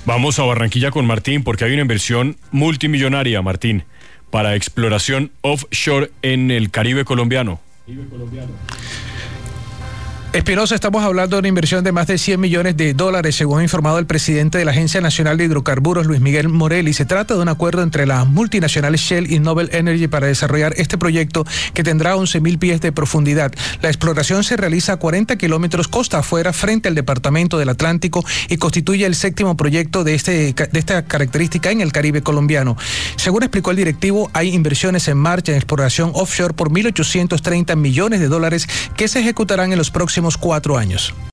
Vamos a Barranquilla con Martín porque hay una inversión multimillonaria, Martín, para exploración offshore en el Caribe colombiano. Espinosa, estamos hablando de una inversión de más de $100 millones, según ha informado el presidente de la Agencia Nacional de Hidrocarburos, Luis Miguel Morel, y se trata de un acuerdo entre las multinacionales Shell y Noble Energy para desarrollar este proyecto que tendrá 11.000 pies de profundidad. La exploración se realiza a 40 kilómetros costa afuera frente al departamento del Atlántico y constituye el 7º proyecto de esta característica en el Caribe colombiano. Según explicó el directivo, hay inversiones en marcha en exploración offshore por $1.830 millones que se ejecutarán en los próximos 4 años.